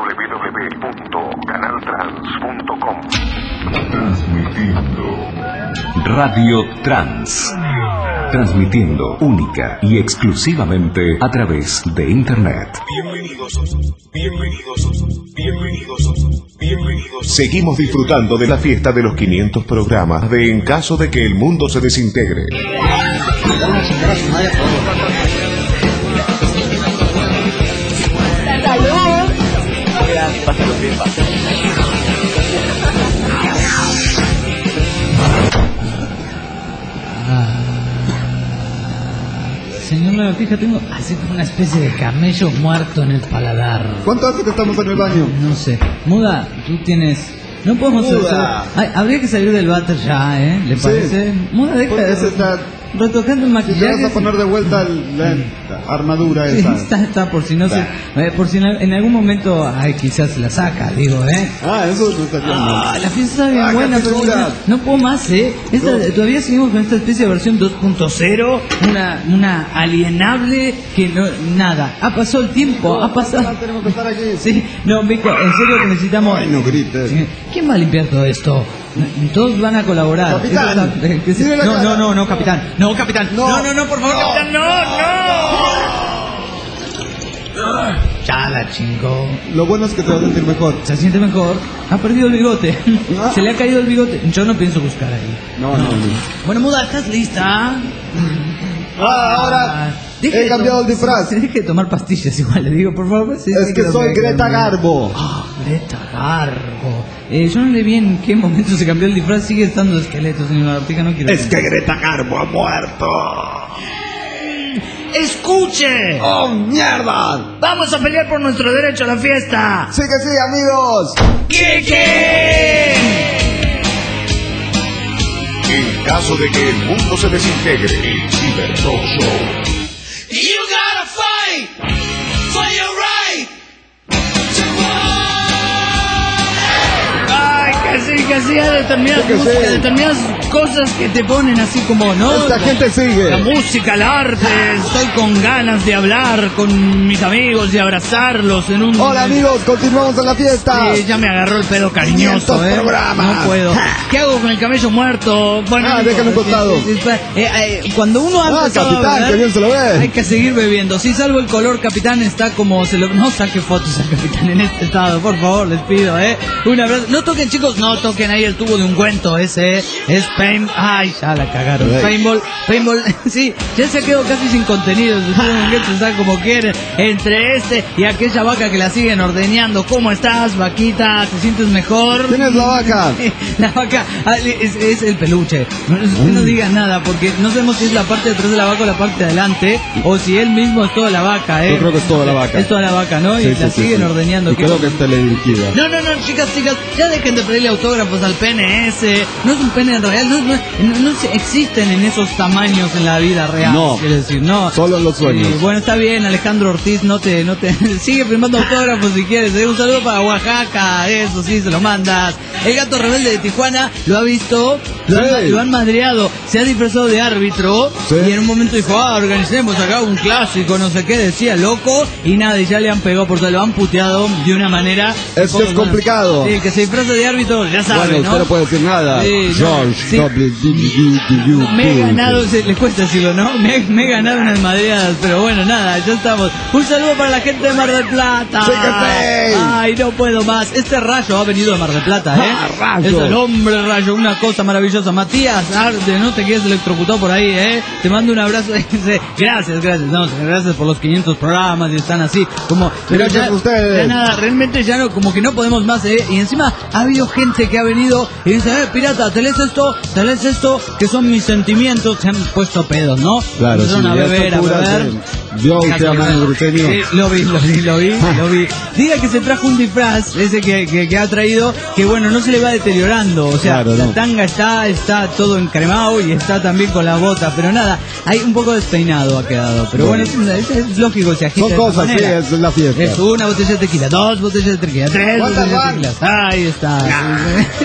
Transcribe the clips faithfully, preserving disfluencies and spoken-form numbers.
w w punto canal trans punto com. Transmitiendo Radio Trans. Transmitiendo única y exclusivamente a través de Internet. Bienvenidos, bienvenidos, bienvenidos, bienvenidos. Seguimos disfrutando de la fiesta de los quinientos programas de En caso de que el mundo se desintegre. Señor Lagartija, tengo así como una especie de camello muerto en el paladar. ¿Cuánto hace que estamos en el baño? No sé. Muda, tú tienes... No podemos Muda. hacer... Ay, habría que salir del váter ya, ¿eh? ¿Le parece? Sí. Muda, deja Porque de... se está... retocando el Si maquillaje. te vas a poner de vuelta el- la, la armadura Sí, esa. está, está, por si no se... eh, por si en, en algún momento, ay, quizás se la saca, digo, ¿eh? Ah, eso no está bien. Ah, la fiesta está bien Ah, buena, qué pero figura. no, no puedo más, ¿eh? Esta, No. Todavía seguimos con esta especie de versión dos punto cero, una, una alienable que no, nada, ha pasado el tiempo, ha pasado... Ah, tenemos que estar aquí. Sí, no, Vico, en serio que necesitamos... Ay, no grites. Sí. ¿Quién va a limpiar todo esto? Todos van a colaborar. Capitán. Eso está- eh, que se- Mire la No, cara. no, no, no, capitán. No, capitán. No. No, no, no, por favor, capitán. No, no. Ya la chingó. Lo bueno es que te vas a sentir mejor. Se siente mejor. Ha perdido el bigote. Se le ha caído el bigote. Yo no pienso buscar ahí. No, no, no. Bueno, Muda, ¿estás lista? Ah, ahora Deje he de cambiado tom- el disfraz. Deje de tomar pastillas igual, le digo, por favor. Sí, Es sí, que lo soy que- Greta Garbo. Ah, Greta Garbo. Eh, yo no le vi en qué momento se cambió el disfraz. Sigue estando esqueleto, señor Lagartija, no quiero... Es que Greta Garbo ha muerto. ¡Escuche! ¡Oh, mierda! ¡Vamos a pelear por nuestro derecho a la fiesta! Sí que sí, amigos. ¡Kike! En caso de que el mundo se desintegre, el Ciber Talk Show. You gotta fight for your right to ¡Ay, que sí, que sí! Hay determinadas, Sí que sí. músicas, determinadas cosas que te ponen así como, ¿no? Esta gente sigue. La música, el arte, estoy con ganas de hablar con mis amigos y abrazarlos en un... Hola, amigos, continuamos en la fiesta. Sí, ya me agarró el pedo cariñoso, quinientos ¿eh? programas. No puedo. ¿Qué hago con el camello muerto? Bueno, Ah, digo, déjalo un costado. sí, sí, sí, eh, eh, cuando uno ha Ah, empezado a capitán, beber, que bien se lo ve. hay que seguir bebiendo. Si salvo el color, capitán, está como se lo... No saque fotos al capitán en este estado, por favor, les pido, ¿eh? Un abrazo. No toquen, chicos, no toquen ahí el tubo de ungüento ese, ¿eh? Es pain... Ay, ya la cagaron. Ey. Paintball, paintball, sí, ya se quedó casi sin contenido. El tubo de ungüento está como quieren. Entre este y aquella vaca que la siguen ordeñando. ¿Cómo estás, vaquita? ¿Te sientes mejor? ¿Quién es la vaca? La vaca ah, es, es el peluche. No, usted no diga nada porque no sabemos si es la parte de atrás de la vaca o la parte de adelante o si él mismo es toda la vaca, ¿eh? Yo creo que es toda la vaca. Es toda la vaca, ¿no? Y Sí, la sí, sí, siguen sí. ordeñando. Y ¿Qué creo cosa? que es teledirigida. No, no, no, chicas, chicas, ya dejen de pedirle autógrafos al pene ese. No es un pene real, no, no, no, no se- existen en esos tamaños en la vida real. No. Quiero decir, no. Solo en los sueños. Sí, bueno, está bien, Alejandro Ortiz, no te, no te, sigue firmando autógrafos si quieres. ¿eh? Un saludo para Oaxaca, eso sí, se lo mandas. El gato rebelde de Tijuana lo ha visto, lo, Sí. han, lo han madreado, se ha disfrazado de árbitro Sí. y en un momento dijo, ah, organicemos acá un clásico, no sé qué, decía loco y nada, y ya le han pegado por todo, lo han puteado de una manera... Es que es complicado. Sí, el que se disfraza de árbitro, ya sabe, Bueno, ¿no? usted no puede decir nada. Sí, no, George sí. W. D U. Me he ganado, se, les cuesta decirlo, ¿no? Me, me he ganado unas madreadas, pero bueno, nada, ya estamos. Un saludo para la gente de Mar del Plata. Sí que sí. Ay, no puedo más. Este Rayo ha venido de Mar del Plata, ¿eh? Ah, Rayo. Es el hombre Rayo, una cosa maravillosa. Matías Arde, no te quedes electrocutado por ahí, ¿eh? Te mando un abrazo. Gracias, gracias. No, gracias por los quinientos programas y están así como... Pero Gracias ya, a ustedes. ya nada, realmente ya no, como que no podemos más, ¿eh? Y encima ha habido gente que ha venido y dice, eh, pirata, te lees esto, te lees esto, que son mis sentimientos. Se han puesto pedos, ¿no? Claro, Empezaron sí, a ya beber, está a pura, beber. sí. Yo usted a mano bruteño. Sí, lo vi, lo vi, lo vi, lo vi. Diga que se trajo un disfraz, ese que, que, que ha traído, que bueno, no se le va deteriorando. O sea, Claro, la no. tanga está, está todo encremado y está también con las botas, pero nada, hay un poco despeinado ha quedado. Pero bueno, Bueno. es, es- es lógico, se agita Son de esta cosas, sí, manera. es la fiesta. Es una botella de tequila, dos botellas de tequila, tres ¿Cuántas botellas de van? tequila. Ahí está.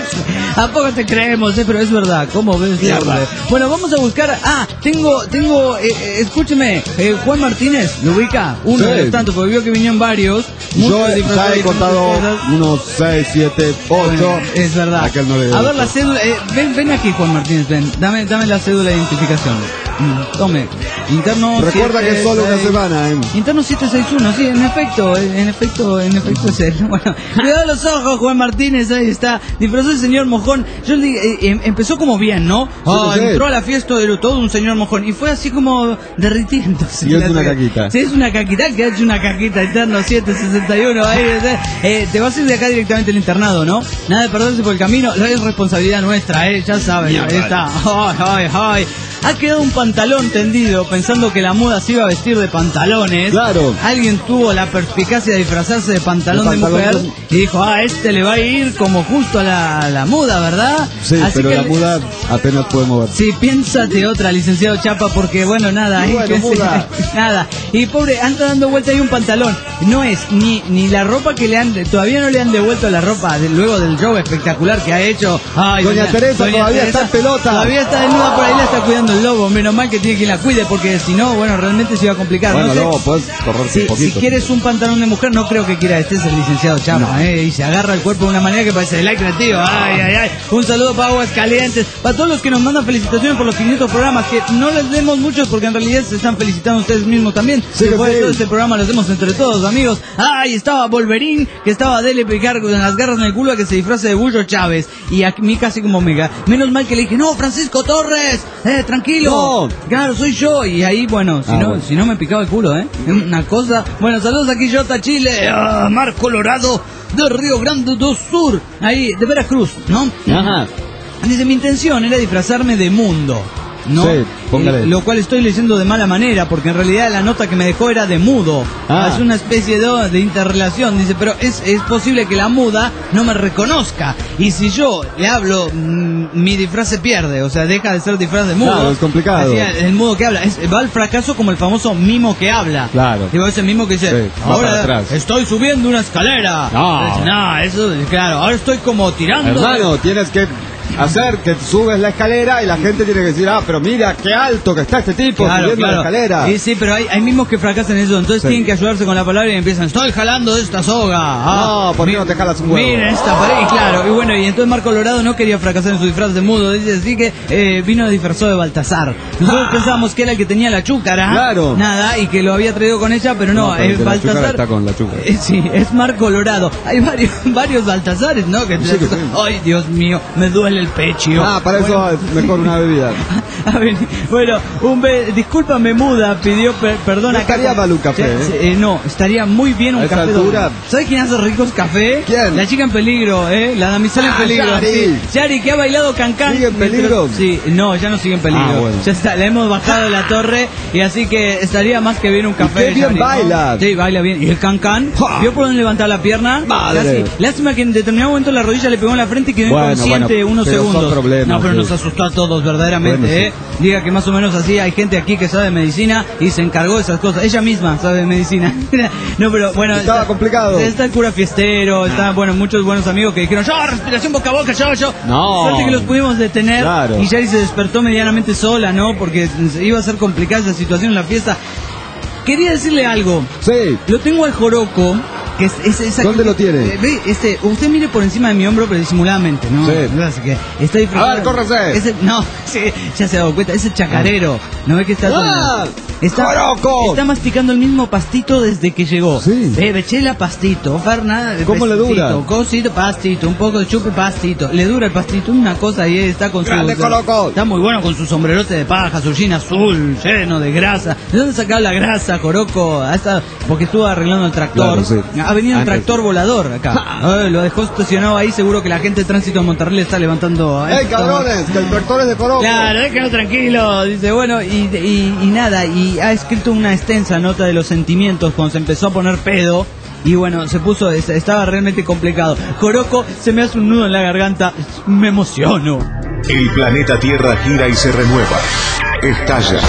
¿A poco te creemos? Eh? Pero es verdad, ¿cómo ves? Mierda. Bueno, vamos a buscar. Ah, tengo, tengo, eh, eh, escúcheme, eh, Juan Martínez, ¿lo ubica? Uno Sí. de los tantos, porque vio que vinieron varios. Yo muchos ya disfrazados he con contado muchas cosas. unos seis, siete, ocho. Bueno, es verdad. Aquel no le- A ver la cédula. eh, ven, ven aquí, Juan Martínez, ven. Dame, dame la cédula de identificación. Mm, Tome. Interno. Recuerda que es solo una semana, ¿eh? Interno siete seis uno, sí, en efecto, en efecto, en efecto es él. Bueno, cuidado los ojos, Juan Martínez, ahí está. Disfrazó el señor Mojón. Yo le dije, eh, em- empezó como bien, ¿no? Ah, sí, sí. entró a la fiesta de todo un señor Mojón y fue así como derritiéndose. Y es una caquita. Sí, es una caquita, que ha hecho una caquita. Interno siete sesenta y uno, ahí, eh, te vas a ir de acá directamente al internado, ¿no? Nada de perderse por el camino, no es responsabilidad nuestra, eh, ya sabes, ahí está. Ay, ay, ay. Ha quedado un pantalón tendido pensando que la moda se iba a vestir de pantalones. Claro. Alguien tuvo la perspicacia de disfrazarse de pantalón de, De pantalón mujer de- y dijo, ah, este le va a ir como justo a la, a la muda, ¿verdad? Sí, Así pero que la le- muda apenas puede mover. Sí, piénsate otra, licenciado Chapa, porque bueno, nada, Y hay bueno, que muda. nada. Y pobre, anda dando vuelta ahí un pantalón. No es ni ni la ropa que le han, todavía no le han devuelto la ropa de- luego del show espectacular que ha hecho. Ay, Doña Teresa todavía está en pelota. Todavía está desnuda por ahí, la está cuidando el lobo. Menos mal que tiene quien la cuide, porque si no, bueno, realmente se iba a complicar. Bueno, no sé. luego puedes correrte Si, un poquito. si quieres un pantalón de mujer, no creo que quiera este es el licenciado Chapa, No. ¿eh? Y se agarra el cuerpo de una manera que parece de like creativo. Ay, ay, ay. Un saludo para Aguas Calientes. Para todos los que nos mandan felicitaciones por los quinientos programas, que no les demos muchos porque en realidad se están felicitando ustedes mismos también. Sí, Después sí. de todo este programa lo hacemos entre todos, amigos. Ay, estaba Wolverine, que estaba Dele picar con las garras en el culo a que se disfrace de Bullo Chávez. Y a mí casi como mega. Menos mal que le dije, no, Francisco Torres, eh, tranquilo. No. Claro, soy yo. Y ahí, bueno, si, Ah, no, bueno. si no me picaba el culo, ¿eh? Una cosa. Bueno, saludos aquí, Jota, Chile. Ah, Mar Colorado de Río Grande do Sur. Ahí, de Veracruz, ¿no? Ajá. Dice, mi intención era disfrazarme de mundo, ¿no? Sí, póngale. Eh, Lo cual estoy leyendo de mala manera, porque en realidad la nota que me dejó era de mudo. Ah. Es una especie de, de interrelación. Dice, pero es, es posible que la muda no me reconozca. Y si yo le hablo, mm, mi disfraz se pierde. O sea, deja de ser disfraz de mudo. Claro, es complicado. Así, el mudo que habla. Es, va al fracaso como el famoso mimo que habla. Claro. Digo, ese mimo que dice, Sí, va para ahora atrás. estoy subiendo una escalera. No. No, eso, claro, ahora estoy como tirando. Hermano, tienes que hacer que subes la escalera y la gente tiene que decir, ah, pero mira qué alto que está este tipo subiendo la escalera. Sí, sí, pero hay, hay mismos que fracasan en eso, entonces Sí. tienen que ayudarse con la palabra y empiezan, estoy jalando de esta soga. Ah, No, ¿por qué no te jalas un huevo? Miren esta pared, y claro, y bueno, y entonces Mar Colorado no quería fracasar en su disfraz de mudo, dice así que eh, vino disfrazado de Baltasar. Nosotros pensábamos que era el que tenía la chúcara, Claro. nada, y que lo había traído con ella, pero no, No, pero el es de la chúcara Baltasar. está con la chúcara. Eh, sí, es Mar Colorado. Hay varios, varios Baltasares, ¿no? Que Sí, que sí. Ay, Dios mío, me duele el pecho. Ah, para eso Bueno. es mejor una bebida. A ver, bueno, un be discúlpame, muda, pidió per perdón No acá. estaría mal un café, Sí, ¿eh? eh, no, estaría muy bien un A esa café. altura. doble. ¿Sabes quién hace ricos café? ¿Quién? La chica en peligro, ¿eh? La damisela en Ah, peligro. Yari. Sí. Yari, que ha bailado cancán. ¿Sigue en peligro? Sí, no, ya no sigue en peligro. Ah, bueno. Ya está, le hemos bajado de la torre y así que estaría más que bien un café. qué de bien Yari, ¿no? baila. Sí, baila bien. ¿Y el cancán? ¡Ja! ¿Vio por dónde levantar la pierna? Madre. Casi. Lástima que en determinado momento la rodilla le pegó en la frente y quedó Bueno, inconsciente bueno, unos pero son segundos. problemas, no, pero sí. nos asustó a todos verdaderamente, Bueno, sí. ¿eh? Diga que más o menos así hay gente aquí que sabe de medicina y se encargó de esas cosas. Ella misma sabe de medicina. No, pero bueno. Estaba está, complicado. Está el cura fiestero, está, bueno, muchos buenos amigos que dijeron, yo, respiración boca a boca, yo, yo. No. Suerte que los pudimos detener. Claro. Y Yari se despertó medianamente sola, ¿no? Porque iba a ser complicada esa situación en la fiesta. Quería decirle algo. Sí. Lo tengo al joroco. Que es, es- esa- ¿Dónde lo tiene? Eh, ve, este, usted mire por encima de mi hombro, pero disimuladamente, ¿no? Sí. No, así que está disfrazado. A ver, córrese. Ese, no, sí, ya se ha dado cuenta. Ese chacarero. ¿No ve que está ¡Ah! Está, ¡Joroco! está masticando el mismo pastito desde que llegó. Sí. Eh, Bechela, pastito. Fernanda, ¿Cómo le dura? Cosito, pastito. Un poco de chupe, pastito. Le dura el pastito. Una cosa y él está con su... ¡Grande, Joroco! Está muy bueno con su sombrerote de paja, su jean azul, lleno de grasa. ¿De dónde sacaba la grasa, Joroco? Ah, está- porque estuvo arreglando el tractor. Claro, sí. Ha venido un Antes. tractor volador acá. Ay, lo dejó estacionado ahí. Seguro que la gente de tránsito de Monterrey le está levantando. ¡Ey, cabrones! ¡Que el tractor es de Joroco! Claro, déjalo tranquilo. Dice, bueno, y, y, y nada. Y ha escrito una extensa nota de los sentimientos cuando se empezó a poner pedo. Y bueno, se puso, es- estaba realmente complicado. Joroco, se me hace un nudo en la garganta. Me emociono. El planeta Tierra gira y se renueva. Estalla.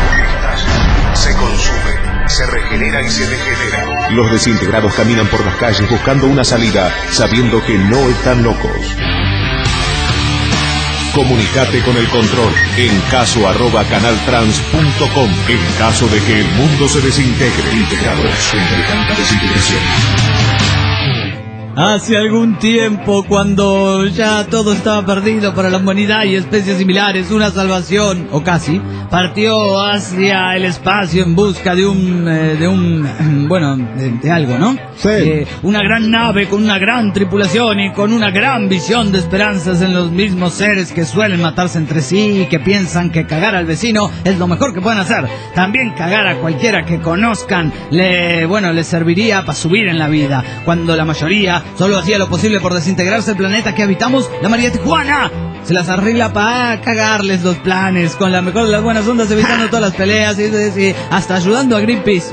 Se consume, se regenera y se degenera. Los desintegrados caminan por las calles buscando una salida, sabiendo que no están locos. Comunicate con el control en caso arroba canaltrans punto com en caso de que el mundo se desintegre. Integrados en desintegración. Hace algún tiempo, cuando ya todo estaba perdido para la humanidad y especies similares, una salvación, o casi, partió hacia el espacio en busca de un, eh, de un, bueno, de, de algo, ¿no? Sí. Eh, una gran nave con una gran tripulación y con una gran visión de esperanzas en los mismos seres que suelen matarse entre sí y que piensan que cagar al vecino es lo mejor que pueden hacer. También cagar a cualquiera que conozcan, le, bueno, les serviría para subir en la vida, cuando la mayoría solo hacía lo posible por desintegrarse el planeta que habitamos. La María Tijuana se las arregla para cagarles los planes, con la mejor de las buenas ondas, evitando todas las peleas y, y, y hasta ayudando a Greenpeace.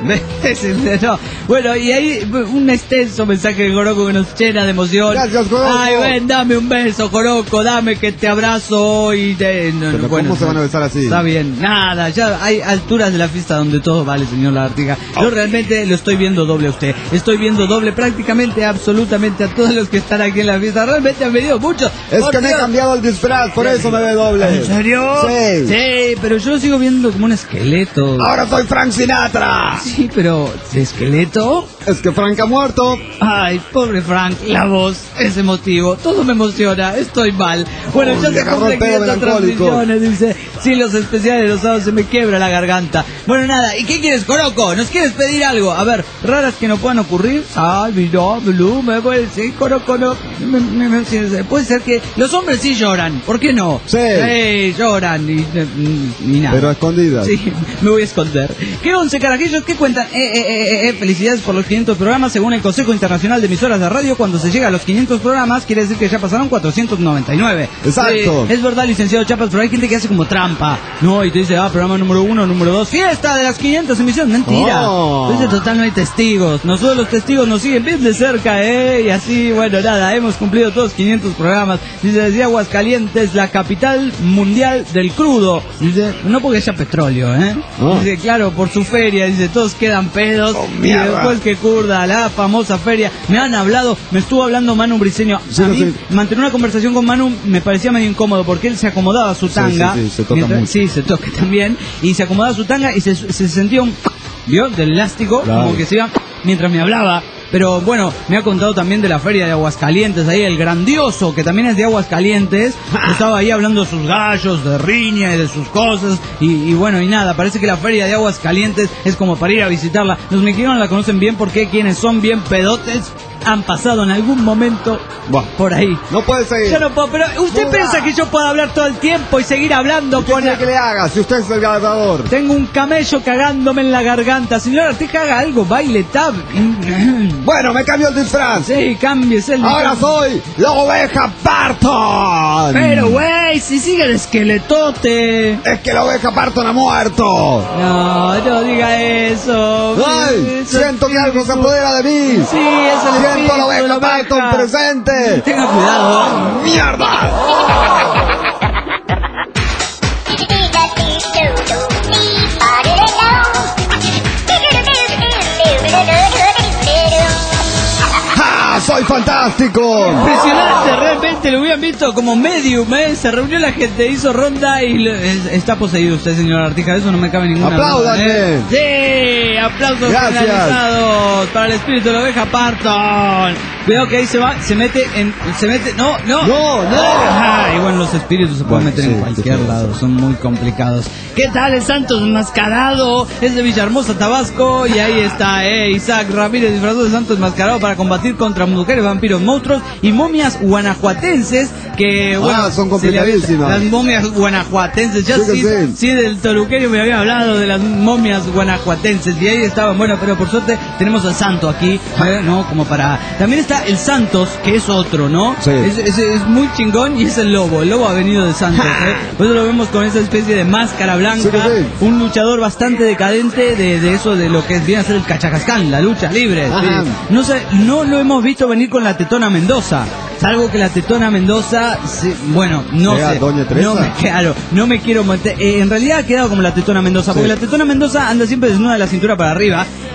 No. Bueno, y ahí un extenso mensaje de Joroco que nos llena de emoción. Gracias, Joroco. Ay, ven, dame un beso, Joroco, dame que te abrazo y te... No, Pero bueno, ¿cómo se van a besar así? Está bien, nada, ya hay alturas de la fiesta donde todo vale, señor Lagartija. Yo realmente lo estoy viendo doble a usted. Estoy viendo doble prácticamente, absolutamente a todos los que están aquí en la fiesta. Realmente han venido muchos. Es Por que me he Dios. cambiado el disfraz, por eso me ve doble. ¿En serio? Sí. Sí, pero yo lo sigo viendo como un esqueleto. Ahora soy Frank Sinatra. Sí, pero ¿de esqueleto? Es que Frank ha muerto. Ay, pobre Frank, la voz, ese motivo, todo me emociona, estoy mal. Bueno, Uy, ya le se agarró cumple el pedo quinientas melancólico. transmisiones, dice, sin los especiales los sábados se me quiebra la garganta. Bueno, nada, ¿y qué quieres, Joroco? ¿Nos quieres pedir algo? A ver, raras que no puedan ocurrir. Ay, mira, Blue, me puede decir, Joroco, no, me, me, me, puede ser que los hombres sí lloran, ¿por qué no? Sí. Sí, lloran y, y, y nada. Pero a escondidas. Sí, me voy a esconder. ¿Qué once carajillos? ¿Qué cuentan? Eh, eh, eh, eh, felicidades por los quinientos programas. Según el Consejo Internacional de Emisoras de Radio, cuando se llega a los quinientos programas, quiere decir que ya pasaron cuatrocientos noventa y nueve. Exacto. Sí, es verdad, licenciado Chapas, pero hay gente que hace como trampa. No, y te dice, ah, programa número uno, número dos, fiesta de las quinientas emisiones. Mentira. Oh. Entonces, total, no hay testigos. Nosotros los testigos nos siguen bien de cerca, ¿eh? Y así, bueno, nada, hemos cumplido todos quinientos programas. Dice, decía Aguascalientes, la capital mundial del crudo. Dice, no porque haya petróleo, ¿eh? Oh. Dice, claro, por su feria, dice, todos quedan pedos. Oh, y mierda. después que curda, la famosa feria. Me han hablado, me estuvo hablando Manu Briceño. Sí, a mí, sí. mantener una conversación con Manu me parecía medio incómodo porque él se acomodaba su Sí, tanga. sí, sí, se toca mientras- mucho. Sí, se toca también. Y se acomodaba su tanga y se, se sentía un... ¿Vio? Del elástico, Claro. como que se iba mientras me hablaba. Pero bueno, me ha contado también de la feria de Aguascalientes, ahí el grandioso, que también es de Aguascalientes, estaba ahí hablando de sus gallos, de riña y de sus cosas, y, y bueno, y nada, parece que la feria de Aguascalientes es como para ir a visitarla. Los mexicanos la conocen bien porque quienes son bien pedotes han pasado en algún momento Buah. por ahí. No puede seguir. Yo no puedo, pero usted No, piensa no. que yo puedo hablar todo el tiempo y seguir hablando ¿Qué con... quiere que le haga si usted es el ganador? Tengo un camello cagándome en la garganta. Señora, usted haga algo, baile, tab. Bueno, me cambió el disfraz. Sí, cámbiese el... Ahora soy la oveja Barton. Pero, güey, si sigue el esqueletote. Es que la oveja Barton ha muerto. No, no diga eso. ¡Ay! Eso- Siento que algo se apodera de mí. Sí, es el Siento espíritu a la oveja de la oveja. Barton presente. Tenga cuidado. ¡Mierda! ¡Ja! ¡Soy fantástico! Impresionante, realmente lo hubieran visto como medium, ¿eh? Se reunió la gente, hizo ronda y lo- es- está poseído usted, señor Artija, eso no me cabe ninguna duda. ¡Apláudanle! ¿eh? Sí, aplausos Gracias. generalizados para el espíritu de la oveja Parton. Veo que ahí se va, se mete en, se mete, no, no. No, no. Ah, y bueno, los espíritus se pueden Bueno, meter sí, en cualquier sí, sí, lado, sí. son muy complicados. ¿Qué tal el Santos Enmascarado? Es de Villahermosa, Tabasco, y ahí está, eh, Isaac Ramírez disfrazado de Santos Enmascarado para combatir contra mujeres, vampiros, monstruos y momias guanajuatenses que, bueno, Ah, son se le había- complicadísimas. las momias guanajuatenses, ya Sí que sí, sí. sí, del Toluqueño me había hablado de las momias guanajuatenses y ahí estaban, bueno, pero por suerte tenemos al Santo aquí, eh, ¿no? Como para... También está el Santos, que es otro, ¿no? Sí. Es, es, es muy chingón y es el lobo, el lobo ha venido de Santos, ¿eh? Por eso lo vemos con esa especie de máscara blanca, Sí que sí. un luchador bastante decadente de, de eso, de lo que viene a ser el cachacascán, la lucha libre. Ajá. Sí. No sé, no lo hemos visto venir con la Tetona Mendoza. Salvo que la Tetona Mendoza, sí, bueno, no Sea sé. Doña Teresa. No me, claro, no me quiero meter. Eh, en realidad ha quedado como la Tetona Mendoza, porque Sí. la Tetona Mendoza anda siempre desnuda de la cintura para arriba.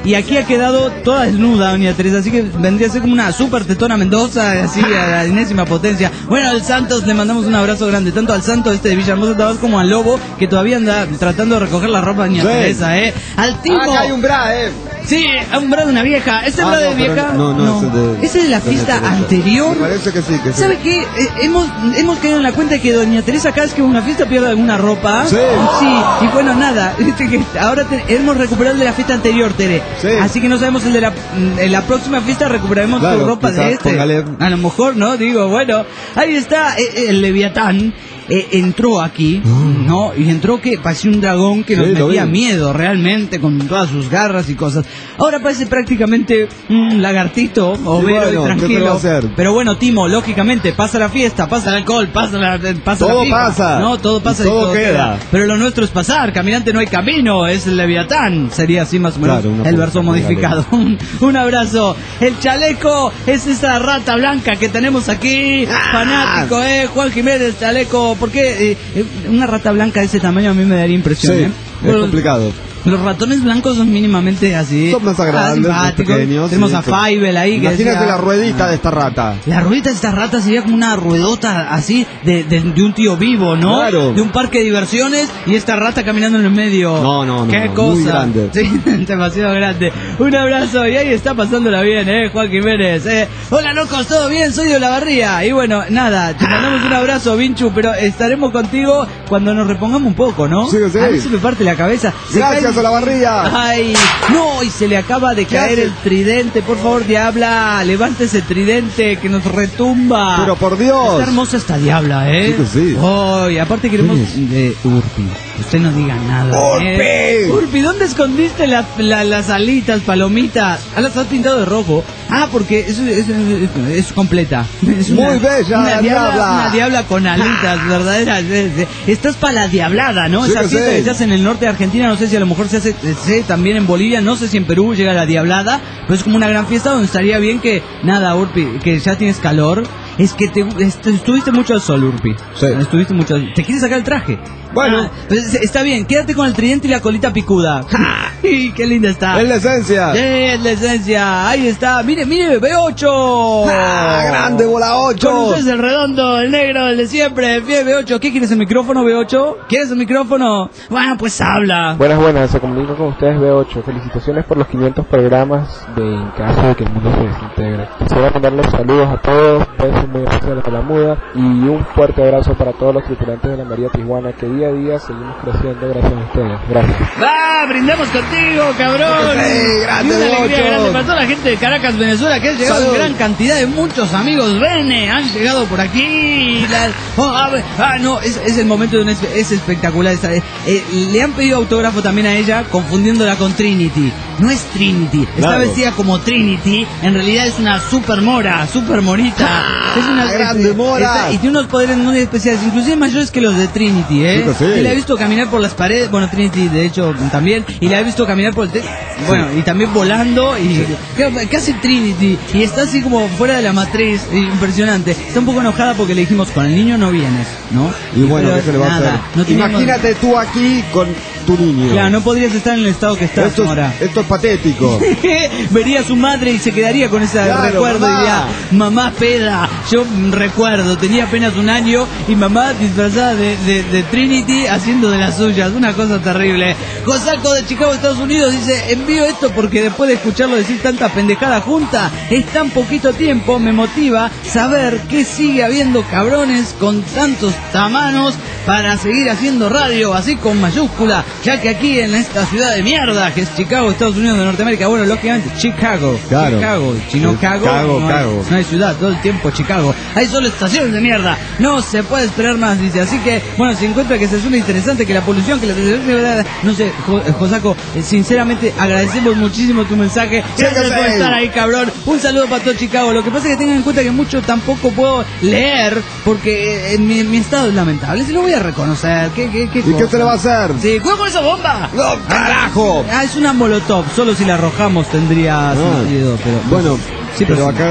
y aquí ha quedado toda desnuda doña Teresa, así que vendría a ser como una super tetona Mendoza, así a la enésima potencia. Bueno, al Santos le mandamos un abrazo grande, tanto al Santos este de Villahermosa Tabasco como al Lobo, que todavía anda tratando de recoger la ropa de doña Sí. Teresa, ¿eh? Al Timo... Acá hay un bra, eh. Sí, un bra de una vieja. ¿Ese Ah, bra de no, pero vieja? no, no, ese es de- Ese es de la de fiesta Teresa. anterior. Me parece que sí, que sí. ¿Sabe qué? Eh, hemos, hemos caído en la cuenta que doña Teresa cada vez que va a una fiesta pierde alguna ropa. Sí. Sí, y bueno, nada. Viste que ahora te- hemos recuperado el de la fiesta anterior, Tere. Sí. Así que no sabemos el de la, en la próxima fiesta recuperaremos Claro, tu ropa de quizás este. póngale- A lo mejor, ¿no? Digo, bueno, ahí está eh, el Leviatán. Eh, entró aquí, ¿no? Y entró que parecía un dragón que nos Sí, lo metía vi. miedo realmente, con todas sus garras y cosas. Ahora parece prácticamente un lagartito, overo bueno, y ¿qué tranquilo. se va a hacer? Pero bueno, Timo, lógicamente, pasa la fiesta, pasa el alcohol, pasa la, pasa Todo la fija, pasa. ¿no? Todo pasa Y y todo todo, queda. queda. Pero lo nuestro es pasar, caminante no hay camino, es el Leviatán. Sería así más o menos Claro, una el cosa verso muy modificado. Un, un abrazo. El chaleco es esa rata blanca que tenemos aquí. Ah. Fanático, ¿eh? Juan Jiménez, chaleco. ¿Por qué? Eh, eh, una rata blanca de ese tamaño a mí me daría impresión, Sí, ¿eh? es Los- complicado. Los ratones blancos son mínimamente así. Son más agradables, ah, simpáticos. más pequeños, Tenemos sí, a son- Faibel ahí. que Imagínate decía- la ruedita de esta rata. La ruedita de esta rata sería como una ruedota así de, de, de un tío vivo, ¿no? Claro. De un parque de diversiones y esta rata caminando en el medio. No, no, no, Qué no, cosa. muy grande. Sí, demasiado grande. Un abrazo y ahí está pasándola bien, ¿eh? Juan Jiménez, ¿eh? Hola, locos, ¿todo bien? Soy de Olavarría. Y bueno, nada, te mandamos un abrazo, Vinchu, pero estaremos contigo cuando nos repongamos un poco, ¿no? Sí, sí. A mí se me parte la cabeza. Se Gracias, cae- Olavarría. Ay, no, y se le acaba de ¿Qué caer hace? el tridente. Por favor, Diabla, levante ese tridente que nos retumba. Pero por Dios. Está hermosa esta Diabla, ¿eh? Sí que sí. Ay, aparte queremos ¿Quién de Urpi. Usted no diga nada. ¿eh? ¡Urpi! Urpi, ¿dónde escondiste la- la- las alitas, palomitas? Ah, las has pintado de rojo. Ah, porque es, es, es- es completa. Es Muy bella una la diabla. diabla. Una diabla con alitas, verdaderas. Es- es- Estás para la diablada, ¿no? Sí Esa que fiesta sí. que se hace en el norte de Argentina, no sé si a lo mejor se hace eh, sí, también en Bolivia, no sé si en Perú llega la diablada, pero es como una gran fiesta donde estaría bien que, nada, Urpi, que ya tienes calor. Es que te, est- estuviste mucho al sol, Urpi. Sí. Estuviste mucho al- ¿Te quieres sacar el traje? Bueno. Ah, pues, está bien, quédate con el tridente y la colita picuda. ¡Ay, qué linda está! Es la esencia. Es la esencia, ahí está. Mire, mire, B ocho. Ah, grande, bola ocho. Con ustedes el redondo, el negro, el de siempre, bien, B ocho. ¿Qué quieres, el micrófono, B ocho? ¿Quieres el micrófono? Bueno, pues habla. Buenas, buenas, se comunica con ustedes B ocho. Felicitaciones por los quinientos programas de En caso de que el mundo se desintegre. Quisiera mandarles saludos a todos, besos muy especiales a la muda y un fuerte abrazo para todos los tripulantes de la María Tijuana, que día a día seguimos creciendo gracias a ustedes. Gracias. ¡Va! ¡Brindemos contigo, cabrón! Sí, grande, y una alegría Bocho. grande para toda la gente de Caracas, Venezuela, que ha llegado Salud. en gran cantidad de muchos amigos. Bene, han llegado por aquí. La- oh, ah, ve- ah, no, es, es el momento de un es, es espectacular. Esta- eh, eh, le han pedido autógrafo también a ella, confundiéndola con Trinity. No es Trinity, está Claro. vestida como Trinity. En realidad es una super mora, super morita. es una grande eh, mora. está- y tiene unos poderes muy especiales, inclusive mayores que los de Trinity, ¿eh? Sí que sí. Y la he visto caminar por las paredes, bueno, Trinity de hecho también, y la he visto caminar por el techo, bueno, y también volando, y ¿qué, qué hace Trinity? Y está así como fuera de la matriz, impresionante. Está un poco enojada porque le dijimos, con el niño no vienes, ¿no? Y bueno, Pero ¿qué se le va a nada, hacer? no teníamos- Imagínate tú aquí con tu niño. Claro, no podrías estar en el estado que estás esto, ahora. es, esto es patético. Vería a su madre y se quedaría con ese Claro, recuerdo mamá. y diría, mamá peda. Yo mm, recuerdo, tenía apenas un año y mamá disfrazada de, de- de Trinity haciendo de las suyas, una cosa terrible. Josaco de Chicago, Estados Unidos dice, envío esto porque después de escucharlo decir tanta pendejada junta, es tan poquito tiempo, me motiva saber que sigue habiendo cabrones con tantos tamanos para seguir haciendo radio, así con mayúscula, ya que aquí en esta ciudad de mierda, que es Chicago, Estados Unidos de Norteamérica, bueno, lógicamente Chicago, Claro. Chicago, si no cago, Cago, no, hay, cago. no hay ciudad, todo el tiempo Chicago, hay solo estaciones de mierda, no se puede esperar más, dice, así que, bueno, se encuentra que se suena interesante, que la polución, que la no sé, Jo- Josaco, eh, sinceramente agradecemos muchísimo tu mensaje, gracias por sí. estar ahí, cabrón, un saludo para todo Chicago, lo que pasa es que tengan en cuenta que mucho tampoco puedo leer, porque eh, mi, mi estado es lamentable, se lo voy a reconocer, ¿qué, qué, qué ¿Y qué cosa? se le va a hacer? Sí, cuidado con esa bomba. ¡No, carajo! Ah, es una molotov, solo si la arrojamos tendría Ah, sentido, pero bueno, sí, pero sí. acá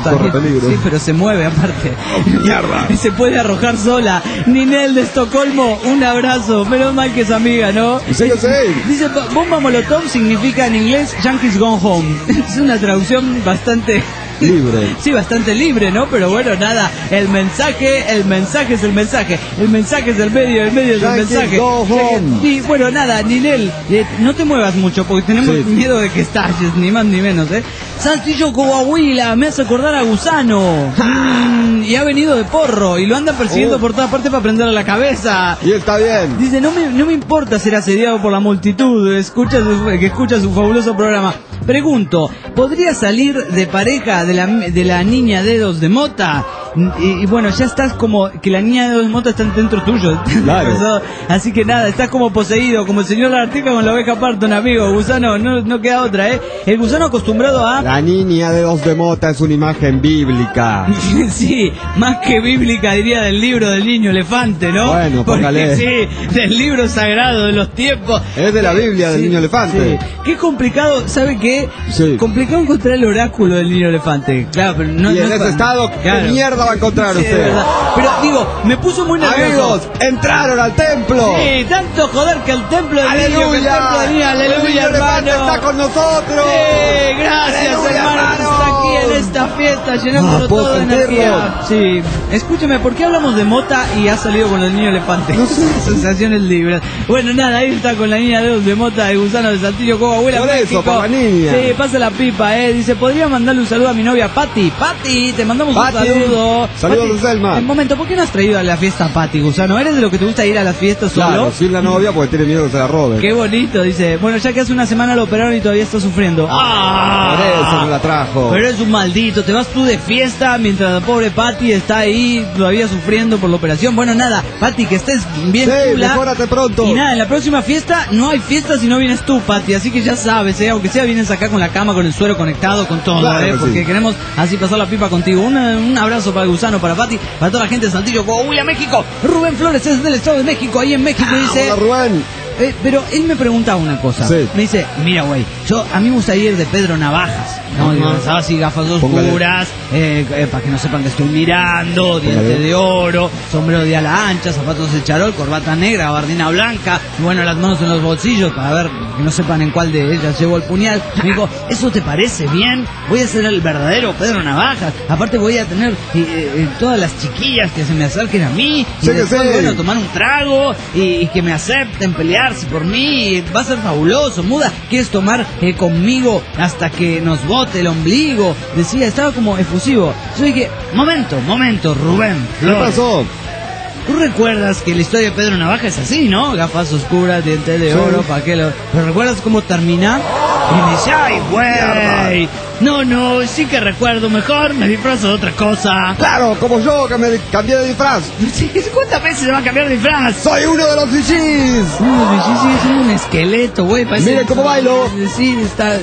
Corre peligro. Sí, pero se mueve aparte. Mierda. Y se puede arrojar sola. Ninel de Estocolmo, un abrazo. Menos mal que es amiga, ¿no? Sí, lo sé. Dice, bomba molotov significa en inglés Yankees Gone Home. Es una traducción bastante... Libre. Sí, bastante libre, ¿no? Pero bueno, nada, el mensaje, el mensaje es el mensaje, el mensaje es el medio, el medio es el Yankees mensaje. go home. Sí, bueno, nada, Ninel, eh, no te muevas mucho porque tenemos Sí. miedo de que estalles, ni más ni menos, ¿eh? Saltillo Coahuila, me hace acordar a Gusano. Mm, y ha venido de porro y lo andan persiguiendo Oh. por todas partes para prenderle la cabeza. Y él está bien. Dice, no me, no me importa ser asediado por la multitud escucha su- que escucha su fabuloso programa. Pregunto, ¿podría salir de pareja de la, de la niña dedos de mota? Y, y bueno, ya estás como que la niña dedos de mota está dentro tuyo. Claro. Así que nada, estás como poseído, como el señor Lagartija con la oveja Parton, amigo. Gusano, no, no queda otra, ¿eh? El gusano acostumbrado a... La niña de dos de mota es una imagen bíblica. Sí, más que bíblica diría del libro del niño elefante, ¿no? Bueno, Porque póngale. sí, del libro sagrado de los tiempos. Es de la Biblia del Sí, niño elefante. sí. Qué complicado, ¿sabe qué? Sí. Complicado encontrar el oráculo del niño elefante. Claro, pero no, Y no en es ese pa- estado, Claro. ¿qué mierda va a encontrar Sí, es usted? verdad. Pero digo, me puso muy nervioso. Amigos, entraron al templo. Sí, tanto joder que el templo del niño, que el templo del niño, ¡Aleluya! El aleluya, niño elefante hermano. está con nosotros. Sí, gracias, ¡Aleluya, hermano, que está aquí en esta fiesta, llenándolo Ah, puedo todo de sentirlo. energía. Sí, escúcheme, ¿por qué hablamos de mota y ha salido con el niño elefante? No sé. Sensaciones libres. Bueno, nada, ahí está con la niña de de mota de gusano de Saltillo, Coahuila, Por eso, México. por la niña. Sí, pasa la pipa, eh. Dice, ¿podría mandarle un saludo a mi novia Patti? Patti, te mandamos Pati, un saludo. saludos Pati, de Selma. Un momento, ¿por qué no has traído a la fiesta a Patti, gusano? ¿Eres de lo que te gusta ir a las fiestas solo? Claro, sin la novia porque tiene miedo que se la roben. Qué bonito, dice. Bueno, ya que hace una semana lo operaron y todavía está sufriendo. ¡Ah! Por eso no la trajo. Pero es un maldito, te vas tú de fiesta mientras la pobre Patti está ahí todavía sufriendo por la operación. Bueno, nada, Patti, que estés bien Sí, chula. mejórate pronto. Y nada, en la próxima fiesta no hay fiesta si no vienes tú, Patti. Así que ya sabes, ¿eh? Aunque sea vienes acá con la cama, con el suero conectado, con todo, Claro ¿eh? que Porque sí. queremos así pasar la pipa contigo. Una- un abrazo para el gusano, para Patti, para toda la gente de Saltillo, Coahuila, México. Rubén Flores es del Estado de México, ahí en México, dice... Hola, Rubén. Eh, pero él me preguntaba una cosa. Sí. Me dice, mira, güey, yo a mí me gusta ir de Pedro Navajas. No, Ajá. digo, así gafas Póngale. oscuras, eh, eh, para que no sepan que estoy mirando, diente Póngale. de oro, sombrero de ala ancha, zapatos de charol, corbata negra, gabardina blanca, y bueno, las manos en los bolsillos para ver que no sepan en cuál de ellas llevo el puñal. Me dijo, ¿eso te parece bien? Voy a ser el verdadero Pedro Navajas. Aparte voy a tener eh, eh, todas las chiquillas que se me acerquen a mí, y Sí que después, sí. bueno, tomar un trago y, y que me acepten pelearse por mí. Va a ser fabuloso. Muda, ¿quieres tomar eh, conmigo hasta que nos bote el ombligo? Decía, estaba como efusivo. Yo dije, momento, momento, Rubén ¿Qué Flores. pasó? Tú recuerdas que la historia de Pedro Navaja es así, ¿no? Gafas oscuras, diente de Sí. oro, ¿para qué lo...? ¿Pero recuerdas cómo termina? Y me dice, ¡ay, güey! No, no, sí que recuerdo, mejor me disfrazo de otra cosa. Claro, como yo que me cambié de disfraz. Sí, ¿cuántas veces se va a cambiar de disfraz? Soy uno de los V Gs. No, sí, sí, es un esqueleto, güey. parece- Miren cómo bailo. Sí, está...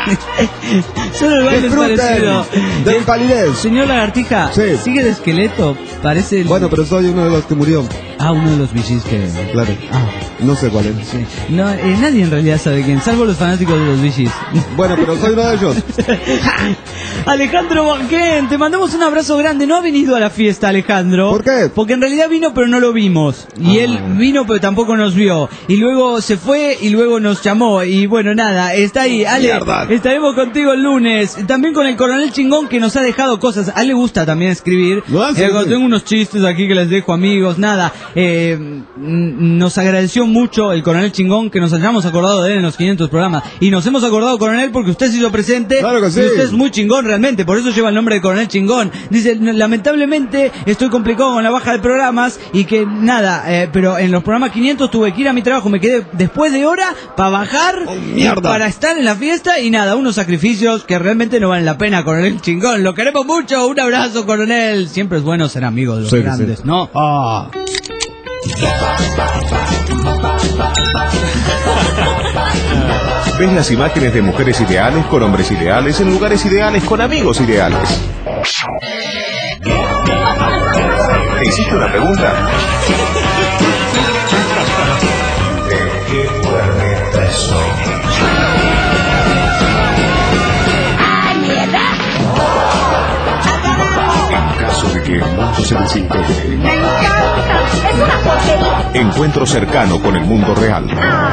Solo el baile es parecido. Disfruten de mi palidez. Señor Lagartija, Sí. sigue de esqueleto. Parece... el- Bueno, pero soy uno de los que murió. Ah, uno de los bichis que... Claro. Ah, No sé cuál es. sí. No, eh, nadie en realidad sabe quién, salvo los fanáticos de los bichis. Bueno, pero soy uno de ellos. Alejandro Banquén, te mandamos un abrazo grande. No ha venido a la fiesta, Alejandro. ¿Por qué? Porque en realidad vino, pero no lo vimos. Y Ah. él vino, pero tampoco nos vio. Y luego se fue y luego nos llamó. Y bueno, nada, está ahí. Ale, Mierda. estaremos contigo el lunes. También con el coronel Chingón, que nos ha dejado cosas. A él le gusta también escribir. Ah, sí, Eh, sí. Tengo unos chistes aquí que les dejo, amigos. Nada, eh, mm, nos agradeció mucho el coronel Chingón que nos hayamos acordado de él en los quinientos programas. Y nos hemos acordado, coronel, porque usted se hizo presente. Claro que sí. Y usted es muy chingón realmente, por eso lleva el nombre de coronel Chingón. Dice, lamentablemente estoy complicado con la baja de programas y que nada, eh, pero en los programas quinientos tuve que ir a mi trabajo, me quedé después de hora para bajar, Oh, y mierda. para estar en la fiesta y nada, unos sacrificios que realmente no valen la pena, coronel Chingón. Lo queremos mucho, un abrazo, coronel. Siempre es bueno ser amigo de los Sí que grandes, sí. ¿no? Ah. ¿Ves las imágenes de mujeres ideales con hombres ideales en lugares ideales con amigos ideales? ¿Te hiciste una pregunta? ¿De qué planeta soy? ¡Ay, mierda! mundo se desintegre. ¡Me encanta! ¡Es una porquería! Encuentro cercano con el mundo real.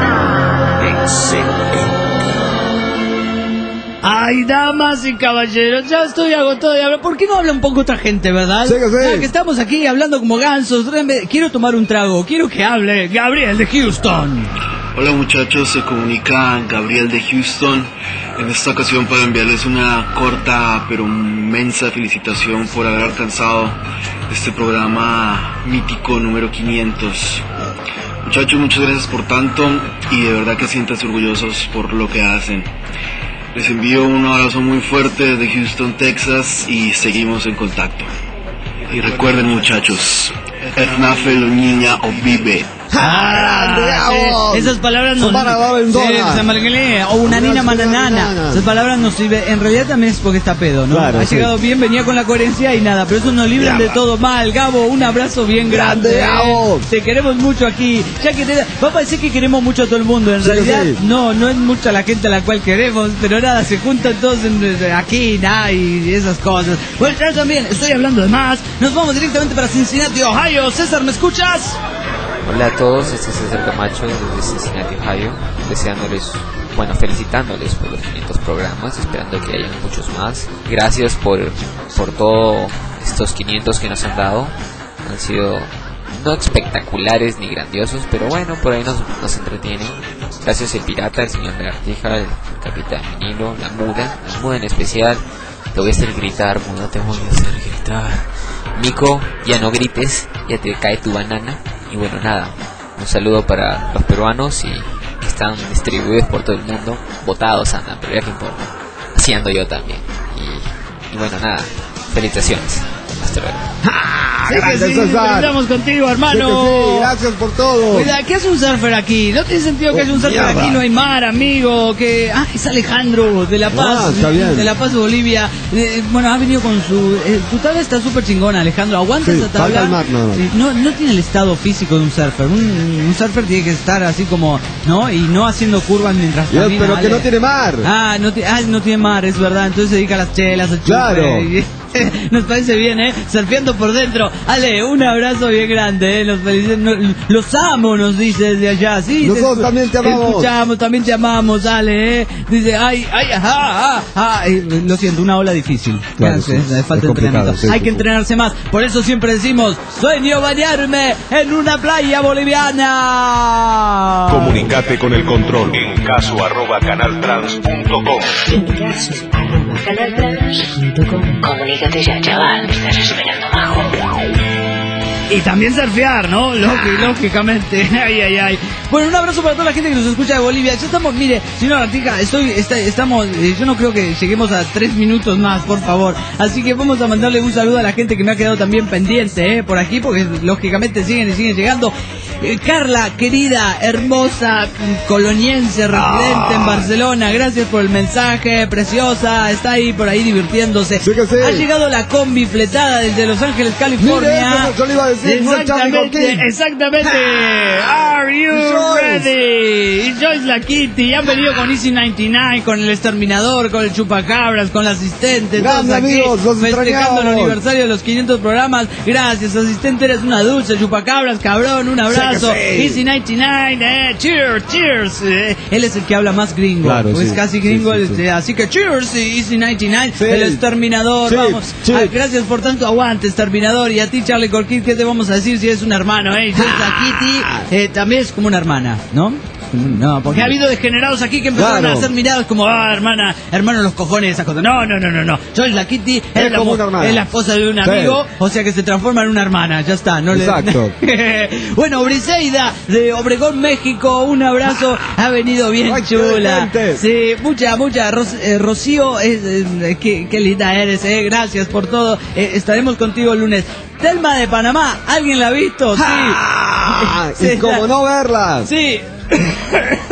Ay, damas y caballeros, ya estoy agotado de hablar. ¿Por qué no habla un poco otra gente, verdad? Sí, que sí. Ya que estamos aquí hablando como gansos. Quiero tomar un trago, quiero que hable Gabriel de Houston. Hola muchachos, se comunica Gabriel de Houston. En esta ocasión para enviarles una corta pero inmensa felicitación por haber alcanzado este programa mítico número quinientos. Muchachos, muchas gracias por tanto y de verdad que siéntanse orgullosos por lo que hacen. Les envío un abrazo muy fuerte desde Houston, Texas y seguimos en contacto. Y recuerden muchachos, F L niña o vive. Ah, eh, esas palabras no, sí, o una nina mananana. Esas palabras no sirven. En realidad también es porque está pedo, ¿no? Claro, ha sí. llegado bien, venía con la coherencia y nada, pero eso nos libran de todo mal. Gabo, un abrazo bien grande. Grande, eh. Te queremos mucho aquí. Ya que te, va a parecer que queremos mucho a todo el mundo. En Sí, realidad, sí. no, no es mucha la gente a la cual queremos, pero nada, se juntan todos en- aquí, nada, y esas cosas. Bueno, ya también estoy hablando de más. Nos vamos directamente para Cincinnati, Ohio. César, ¿me escuchas? Hola a todos, este es César Camacho desde Cincinnati, Ohio, deseándoles, bueno, felicitándoles por los quinientos programas, esperando que hayan muchos más. Gracias por, por todos estos quinientos que nos han dado, han sido no espectaculares ni grandiosos, pero bueno, por ahí nos, nos entretienen. Gracias el pirata, el señor Lagartija, el capitán Vinilo, la muda, la muda en especial. Te voy a hacer gritar, muda, te voy a hacer gritar. Nico, ya no grites, ya te cae tu banana. Y bueno, nada, un saludo para los peruanos y que están distribuidos por todo el mundo. Votados andan, pero ya que importa. Así ando yo también. Y, y bueno, nada, felicitaciones. Hasta luego. Sí que Gracias, sí, César. estamos contigo, hermano. Sí que sí, gracias por todo. Cuidado, ¿qué hace un surfer aquí? No tiene sentido que Oh, haya un surfer mierda. aquí, no hay mar, amigo. Que ah, es Alejandro de La Paz, Ah, está bien. de La Paz, Bolivia. Eh, bueno, ha venido con su eh, tu tabla está súper chingona, Alejandro. Aguanta Sí, esa tabla. falta el mar, nada más. Sí, no, no tiene el estado físico de un surfer. Un, un surfer tiene que estar así como, ¿no? Y no haciendo curvas mientras Y es- camina. pero que ¿vale? no tiene mar. Ah, no, ti- ah, no tiene mar, es verdad. Entonces se dedica a las chelas, al chupe. Claro. Y- Nos parece bien, ¿eh? Surfeando por dentro. Ale, un abrazo bien grande, ¿eh? Los, felices, no- los amo, nos dice desde allá. Sí, Nosotros te escu- también te amamos. escuchamos, también te amamos, Ale, ¿eh? Dice, ay, ay, ajá, ajá, ajá. Eh, lo siento, una ola difícil. Claro, Gracias, sí, eh, es falta complicado, entrenamiento. sí, Hay sí, que sí. entrenarse más. Por eso siempre decimos, sueño bañarme en una playa boliviana. Comunicate con el control en caso arroba canaltrans punto com. En caso, arroba canaltrans punto com. Comunícate ya, chaval. Me estás esperando abajo. Y también surfear, ¿no? Lógi- Lógicamente. Ay, ay, ay. Bueno, un abrazo para toda la gente que nos escucha de Bolivia. Ya estamos, mire, señora Artica, estoy, está- estamos, eh, yo no creo que lleguemos a tres minutos más, por favor. Así que vamos a mandarle un saludo a la gente que me ha quedado también pendiente, ¿eh? Por aquí, porque lógicamente siguen y siguen llegando. Eh, Carla, querida, hermosa, coloniense, residente en Barcelona, gracias por el mensaje, preciosa, está ahí por ahí divirtiéndose. Sí que sí. Ha llegado la combi fletada desde Los Ángeles, California. Mire, eso yo le iba a decir, no el Charlie Exactamente, Joaquín. exactamente. Are you Joyce. ready? Y Joyce la Kitty, han venido con Easy noventa y nueve, con el exterminador, con el chupacabras, con la asistente, todos Grande, aquí amigos, los festejando el extrañamos. aniversario de los quinientos programas. Gracias, asistente, eres una dulce, chupacabras, cabrón, un abrazo. Sí que sí. Easy noventa y nueve, eh, cheers, cheers. Eh, él es el que habla más gringo, Claro, pues sí, casi sí, gringo, sí, el- sí. así que cheers, Easy noventa y nueve, Sí. el exterminador, Sí, vamos. sí. Ah, gracias por tanto aguante, exterminador. Y a ti, Charlie Corquín, ¿qué te vamos a decir si es un hermano, eh? Y Joyce la Kitty, eh, también es como una hermana, ¿no? No, porque ha habido degenerados aquí que empezaron Claro. a hacer miradas como, ah, hermana, hermano, los cojones, esas cosas. No, no, no, no, no. Joyce la Kitty es, Es la, como mu- una hermana. es la esposa de un Sí. amigo, o sea que se transforma en una hermana, ya está. No le- Exacto. Bueno, Briseida de Obregón, México, un abrazo, ha venido bien Ay, qué chula. decente. Sí, mucha, mucha. Ros- eh, Rocío, es, eh, qué, qué linda eres, eh. Gracias por todo. Eh, estaremos contigo el lunes. Telma de Panamá, ¿alguien la ha visto? Sí. Ah, Sí, y como la- no verlas. Sí.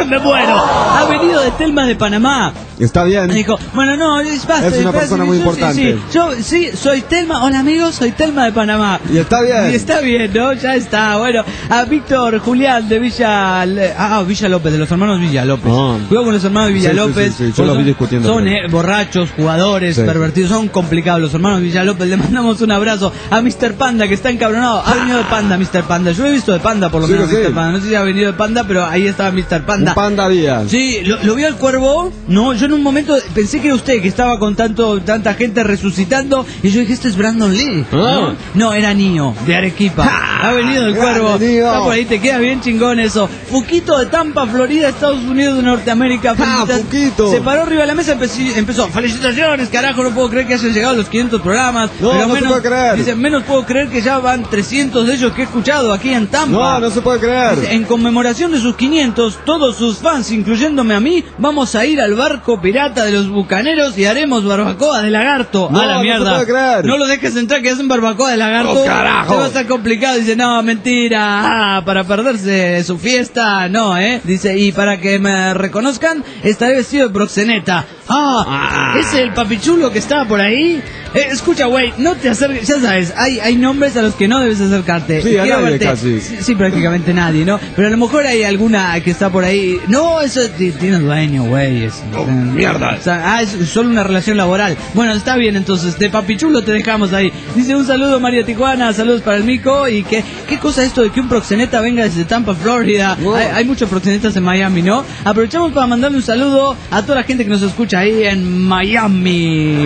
me muero. Ha venido de Telma de Panamá. Está bien. Me dijo, bueno, no, es basta. Es una persona muy yo, importante. Sí, sí. Yo sí, soy Telma. Hola, amigos, soy Telma de Panamá. Y está bien. Y está bien, ¿no? Ya está. Bueno, a Víctor Julián de Villa... Ah, Villa López, de los hermanos Villa López. Oh. Cuidado con los hermanos Villa Sí, sí, López. sí, sí, yo los vi discutiendo. Son eh, borrachos, jugadores, Sí. pervertidos. Son complicados los hermanos Villa López. Le mandamos un abrazo a mister Panda, que está encabronado. Ha venido de Panda, mister Panda. Yo lo he visto de Panda, por lo Sí, menos, sí. mister Panda. No sé si ha venido de Panda, pero ahí estaba mister Panda. Un panda había. Sí, ¿lo, lo vio el cuervo? No, yo en un momento pensé que era usted, que estaba con tanto tanta gente resucitando, y yo dije, este es Brandon Lee. Ah. No, no, era Nio, de Arequipa. Ha venido el grande, cuervo. Nio. Está por ahí, te queda bien chingón eso. Fuquito de Tampa, Florida, Estados Unidos de Norteamérica. Ah, Felicitas- Fuquito. Se paró arriba de la mesa, empezó, empezó, felicitaciones, carajo, no puedo creer que hayan llegado los quinientos programas. No, pero no se menos, puede creer. Dice, menos puedo creer que ya van trescientos de ellos que he escuchado aquí en Tampa. No, no se puede creer. Dice, en conmemoración de sus quinientos, todos sus fans, incluyéndome a mí, vamos a ir al barco pirata de los bucaneros y haremos barbacoa de lagarto. No, a la no se mierda. puede creer. No lo dejes entrar, que hacen barbacoa de lagarto. Oh, carajo. Se va a estar complicado. Dice, no, mentira. Ah, para perderse su fiesta, no, ¿eh? Dice, y para que me reconozcan, estaré vestido de proxeneta. Ah, Ah. ¿es el papichulo que estaba por ahí? Eh, escucha, güey, no te acerques. Ya sabes, hay, hay nombres a los que no debes acercarte. Sí, a Quiero nadie verte- casi. Sí, sí, prácticamente nadie, ¿no? Pero a lo mejor hay alguna que está por ahí. No, eso t- tiene dueño, güey. es- mierda. O sea, ah, es solo una relación laboral. Bueno, está bien, entonces, de papichulo te dejamos ahí. Dice, un saludo, María Tijuana, saludos para el Mico. Y que, ¿qué cosa esto de que un proxeneta venga desde Tampa, Florida? Wow. Hay, hay muchos proxenetas en Miami, ¿no? Aprovechamos para mandarle un saludo a toda la gente que nos escucha ahí en Miami.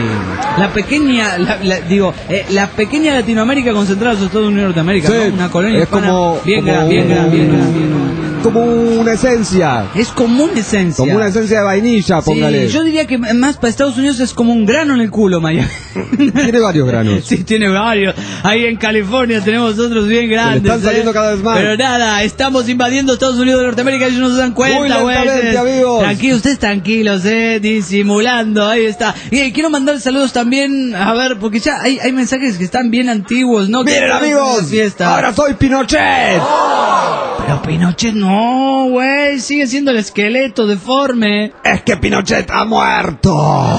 La pequeña, la, la- digo, eh, la pequeña Latinoamérica concentrada en los Estados Unidos de Norteamérica, Sí, ¿no? Una colonia es hispana como- bien como grande, bien grande, bien grande, bien grande. Como una esencia. Es como una esencia. Como una esencia de vainilla, póngale. Sí, yo diría que más para Estados Unidos es como un grano en el culo, Miami. Tiene varios granos. Sí, tiene varios. Ahí en California tenemos otros bien grandes. están saliendo ¿eh? cada vez más. Pero nada, estamos invadiendo Estados Unidos de Norteamérica, ellos no se dan Muy cuenta, güey. lentamente, amigos. Tranquilos, ustedes tranquilos, eh, disimulando, ahí está. Y eh, quiero mandar saludos también, a ver, porque ya hay, hay mensajes que están bien antiguos, ¿no? Miren, Que- amigos, fiesta. ahora soy Pinochet. Pero Pinochet no, güey, sigue siendo el esqueleto deforme. Es que Pinochet ha muerto.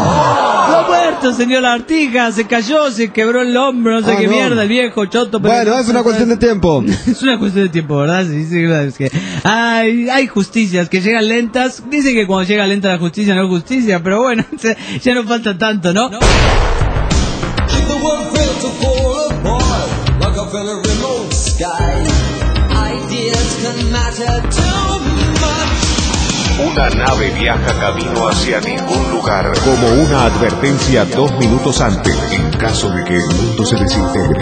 No ha muerto, señor Artija, se cayó, se quebró el hombro, no sé Ah, qué no. mierda, el viejo choto. Pero Bueno, es una cuestión de tiempo. Es una cuestión de tiempo, ¿verdad? Sí, sí, verdad, es que hay, hay justicias que llegan lentas. Dicen que cuando llega lenta la justicia no es justicia, pero bueno, ya no falta tanto, ¿no? Una nave viaja camino hacia ningún lugar. Como una advertencia dos minutos antes, en caso de que el mundo se desintegre.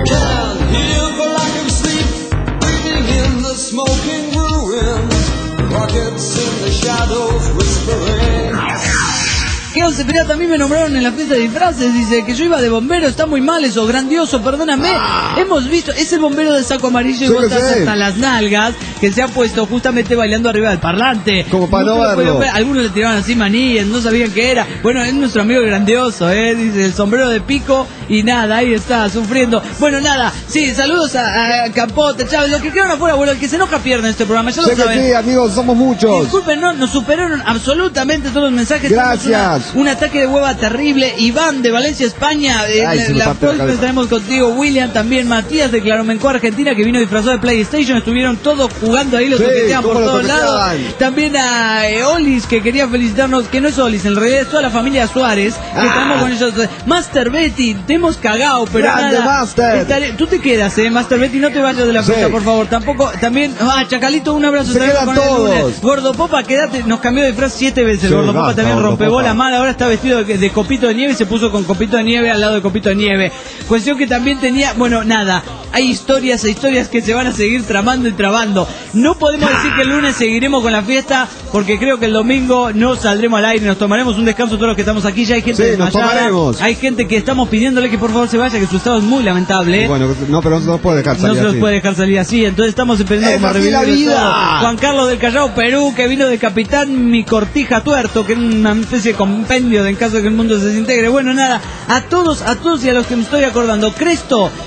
¿Qué once pirata? A mí me nombraron en la fiesta de disfraces. Dice que yo iba de bombero, está muy mal eso, grandioso, perdóname. Hemos visto, es el bombero de saco amarillo y Sí, botas que sí. hasta las nalgas, que se ha puesto justamente bailando arriba del parlante. Como para no Nunca lo verlo. pudieron ver. Algunos le tiraban así manillas, no sabían qué era. Bueno, es nuestro amigo grandioso, ¿eh? Dice el sombrero de pico y nada, ahí está, sufriendo. Bueno, nada, sí, saludos a, a Capote, Chávez, los que quedaron afuera, bueno, el que se enoja pierde en este programa, ya lo Sé que saben. sí, amigos, somos muchos. Disculpen, no, nos superaron absolutamente todos los mensajes. Gracias. Tenemos una- un ataque de hueva terrible. Iván de Valencia, España. eh, Ay, se me la parte la próxima cabeza. estaremos contigo. William también. Matías de Claromenco, Argentina, que vino disfrazado de PlayStation. Estuvieron todos jugando ahí, los Sí, toqueteaban por cómo lo todos lados. toqueteaban. También a eh, Olis, que quería felicitarnos, que no es Olis, en realidad es toda la familia Suárez, que Ah. estamos con ellos. Master Betty, te hemos cagado, pero Grande, nada. Master. Estaré- tú te quedas, eh, Master Betty, no te vayas de la Sí. fiesta, por favor. Tampoco, también, ah, Chacalito, un abrazo. Se también quedan con el todos. lunes. Gordo Popa, quédate, nos cambió de disfraz siete veces. Sí, El Gordo Popa basta, también Gordo rompebola Popa. mal, ahora está vestido de, de copito de nieve y se puso con copito de nieve al lado de copito de nieve. Cuestión que también tenía, bueno, nada, hay historias e historias que se van a seguir tramando y trabando. No podemos decir que el lunes seguiremos con la fiesta, porque creo que el domingo no saldremos al aire, nos tomaremos un descanso todos los que estamos aquí, ya hay gente Sí, nos desmayada, tomaremos. hay gente que estamos pidiéndole que por favor se vaya, que su estado es muy lamentable. ¿eh? Bueno, no, pero no se nos puede dejar No salir se nos así. puede dejar salir así, entonces estamos empezando ¡Es como a así revivir la el vida! estado. Juan Carlos del Callao, Perú, que vino de capitán Mi Cortija Tuerto, que es una especie de compendio de en caso de que el mundo se desintegre. Bueno, nada, a todos, a todos y a los que me estoy acordando. Cresto,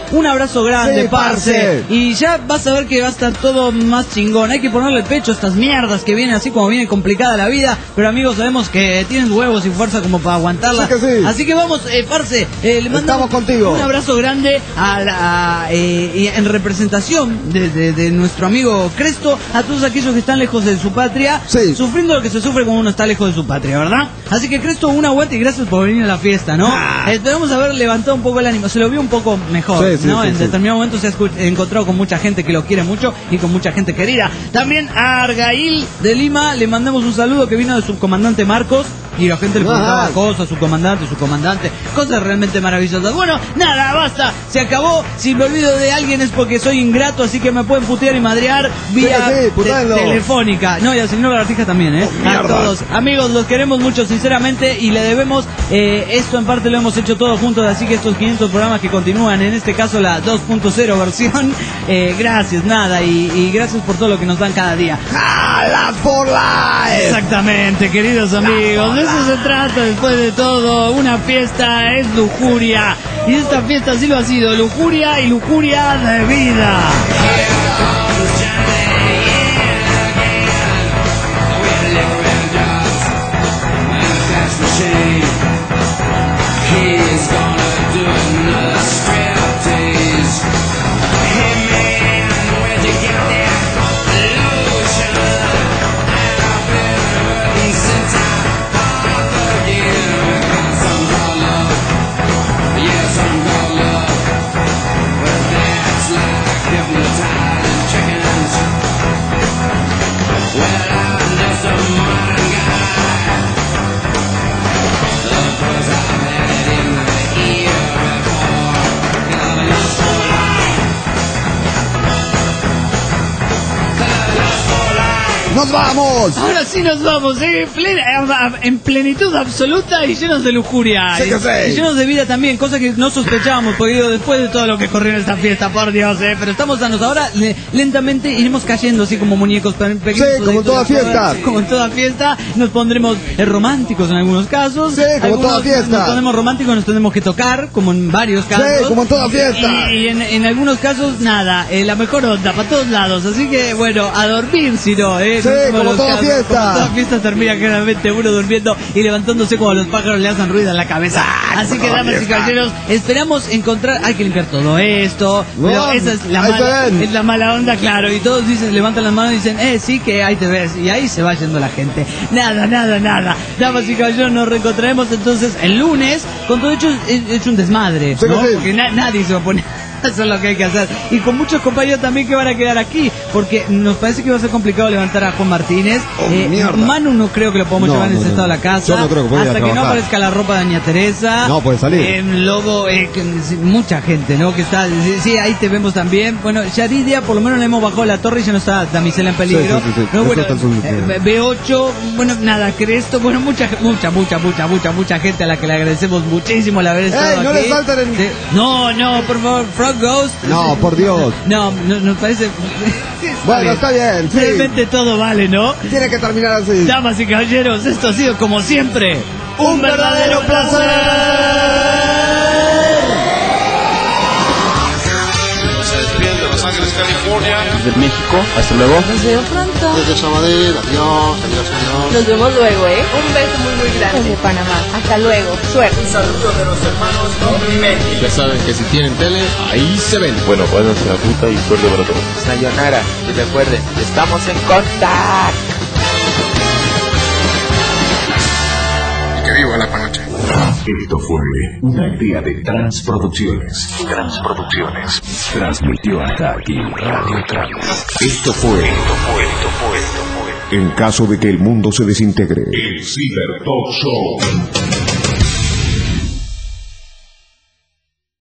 un abrazo grande, Sí, parce. parce. Y ya vas a ver que va a estar todo más chingón. Hay que ponerle pecho a estas mierdas que vienen así como viene complicada la vida. Pero amigos, sabemos que tienen huevos y fuerza como para aguantarla. Sí que sí. Así que vamos, eh, parce, eh, le mandamos Estamos contigo. un abrazo grande a la, a, eh, y en representación de, de, de nuestro amigo Cresto, a todos aquellos que están lejos de su patria, Sí. sufriendo lo que se sufre cuando uno está lejos de su patria, ¿verdad? Así que Cresto, una vuelta y gracias por venir a la fiesta, ¿no? Ah. Esperamos haber levantado un poco el ánimo, se lo vio un poco mejor, Sí, sí, ¿no? sí, en sí. determinado momento se ha escu- encontrado con mucha gente que lo quiere mucho y con mucha gente querida. También a Argail de Lima le mandamos un saludo que vino de su comandante Marcos. Y la gente le preguntaba Ah. cosas, su comandante, su comandante, cosas realmente maravillosas. Bueno, nada, basta, se acabó. Si me olvido de alguien es porque soy ingrato, así que me pueden putear y madrear vía Sí, sí, te- putéenlo. telefónica. No, y al señor Lagartija también, ¿eh? Oh, a mierda. todos. Amigos, los queremos mucho, sinceramente, y le debemos, eh, esto en parte lo hemos hecho todos juntos, así que estos quinientos programas que continúan, en este caso la dos punto cero versión, eh, gracias, nada, y, y gracias por todo lo que nos dan cada día. ¡Jala for life! Exactamente, queridos amigos, de eso se trata después de todo. Una fiesta es lujuria, y esta fiesta sí lo ha sido, lujuria y lujuria de vida. ¡Nos vamos! Ahora sí nos vamos, ¿eh? en, plena- en plenitud absoluta y llenos de lujuria. Sí que y, sí. y llenos de vida también, cosa que no sospechábamos, porque digo, después de todo lo que corrió en esta fiesta, por Dios, ¿eh? Pero estamos danos ahora, le- lentamente iremos cayendo así como muñecos pe- pequeños. Sí, como en toda fiesta. Como en toda fiesta, nos pondremos eh, románticos en algunos casos. Sí, como Algunos toda fiesta. Nos ponemos románticos, nos tenemos que tocar, como en varios casos. Sí, como en toda fiesta. Y, y en, en algunos casos, nada, eh, la mejor onda, para todos lados. Así que, bueno, a dormir si no, ¿eh? Sí, Como como los toda casos, fiesta. Como toda fiesta termina generalmente uno durmiendo y levantándose como los pájaros le hacen ruido en la cabeza. Así que, damas y caballeros, esperamos encontrar. Hay que limpiar todo esto. No, Pero esa es la, ahí mala, se ven. es la mala onda, claro. Y todos dicen, levantan las manos y dicen, eh, sí, que ahí te ves. Y ahí se va yendo la gente. Nada, nada, nada. Damas y caballeros, nos reencontraremos entonces el lunes. Con todo hecho, es, es un desmadre, Sí, ¿no? sí. Porque na- nadie se va a poner. Eso es lo que hay que hacer. Y con muchos compañeros también que van a quedar aquí. Porque nos parece que va a ser complicado levantar a Juan Martínez. Oh, Eh, mierda. Manu no creo que lo podamos No, llevar en no, ese no. estado a la casa. Yo no creo que pueda ir a Hasta que no trabajar. aparezca la ropa de Doña Teresa. No puede salir. Eh, luego, eh, que- sí, mucha gente, ¿no? Que está. Sí, sí, ahí te vemos también. Bueno, Yaridia, por lo menos le hemos bajado la torre y ya no está Damisela en peligro. Sí, sí, sí, sí. No, Eso bueno, está solucionado. eh, B ocho, bueno, nada, Cresto. Bueno, mucha, mucha, mucha, mucha, mucha, mucha gente a la que le agradecemos muchísimo el haber estado ¡Ey, no aquí. le salten en- Sí. No, no, por favor, Frog Ghost. No, por Dios. No, no, nos parece. Bueno, está bien, sí. Realmente todo vale, ¿no? Tiene que terminar así. Damas y caballeros, esto ha sido como siempre un verdadero placer. Se despiden de Los Ángeles, California. Desde México, hasta luego. Nos vemos pronto. Desde Sabadell, adiós, adiós, adiós. Nos vemos luego, ¿eh? Un beso muy, muy grande. Desde Panamá. Hasta luego. Suerte. Ya saben que si tienen tele, ahí se ven. Bueno, váyanse a la ruta y suerte para todos. Sayonara, y recuerden, estamos en contacto. Y que viva la panoche. Esto fue una idea de Transproducciones. Transproducciones. Transmitió hasta aquí Radio Trans. Esto fue, Esto fue, esto fue, esto fue. en caso de que el mundo se desintegre. El Cyber Talk Show.